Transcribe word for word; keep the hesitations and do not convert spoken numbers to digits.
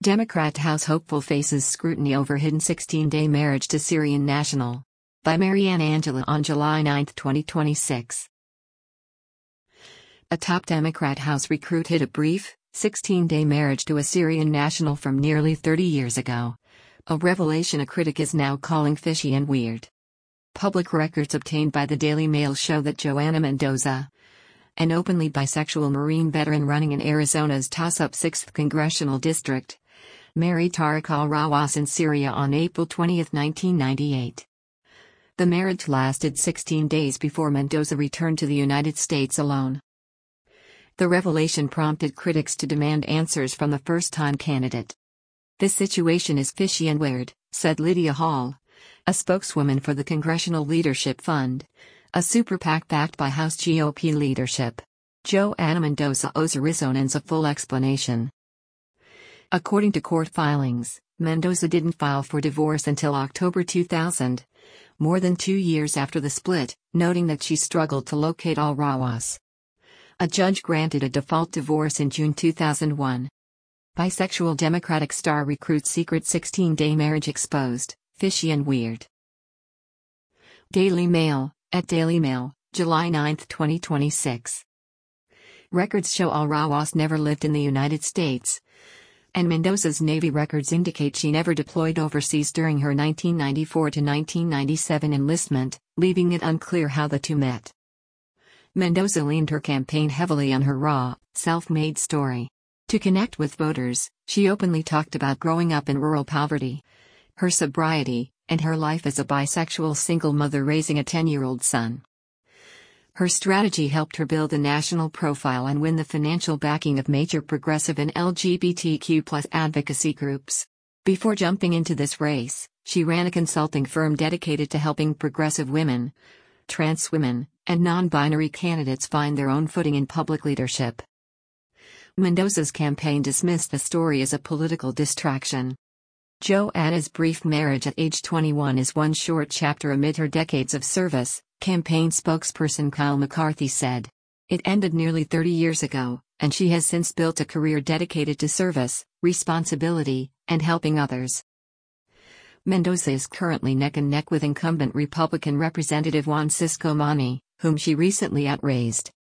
Democrat House hopeful faces scrutiny over hidden sixteen-day marriage to Syrian national. By Marianne Angela on July ninth, twenty twenty-six. A top Democrat House recruit hid a brief, sixteen-day marriage to a Syrian national from nearly thirty years ago. A revelation a critic is now calling fishy and weird. Public records obtained by the Daily Mail show that Joanna Mendoza, an openly bisexual Marine veteran running in Arizona's toss-up sixth Congressional District, married Tariq al-Rawas in Syria on April twentieth, nineteen ninety-eight. The marriage lasted sixteen days before Mendoza returned to the United States alone. The revelation prompted critics to demand answers from the first-time candidate. "This situation is fishy and weird," said Lydia Hall, a spokeswoman for the Congressional Leadership Fund, a super PAC backed by House G O P leadership. Joanna Mendoza owes Arizonans a full explanation. According to court filings, Mendoza didn't file for divorce until October two thousand, more than two years after the split, noting that she struggled to locate al-Rawas. A judge granted a default divorce in June two thousand one. Bisexual Democratic star recruits secret sixteen-day marriage exposed, fishy and weird. Daily Mail, at Daily Mail, July ninth, twenty twenty-six. Records show al-Rawas never lived in the United States, and Mendoza's Navy records indicate she never deployed overseas during her nineteen ninety-four to nineteen ninety-seven enlistment, leaving it unclear how the two met. Mendoza leaned her campaign heavily on her raw, self-made story. To connect with voters, she openly talked about growing up in rural poverty, her sobriety, and her life as a bisexual single mother raising a ten-year-old son. Her strategy helped her build a national profile and win the financial backing of major progressive and L G B T Q plus advocacy groups. Before jumping into this race, she ran a consulting firm dedicated to helping progressive women, trans women, and non-binary candidates find their own footing in public leadership. Mendoza's campaign dismissed the story as a political distraction. Joanna's brief marriage at age twenty-one is one short chapter amid her decades of service, campaign spokesperson Kyle McCarthy said. It ended nearly thirty years ago, and she has since built a career dedicated to service, responsibility, and helping others. Mendoza is currently neck and neck with incumbent Republican Representative Juan Cisco Mani, whom she recently outraised.